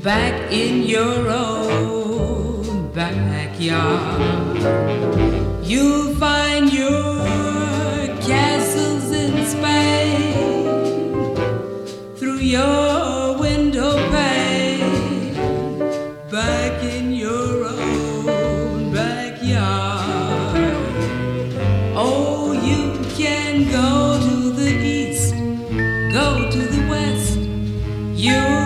back in your own backyard. You'll find your castles in Spain through your window pane, back in your own backyard. Oh, you can go to the east, go to the west. You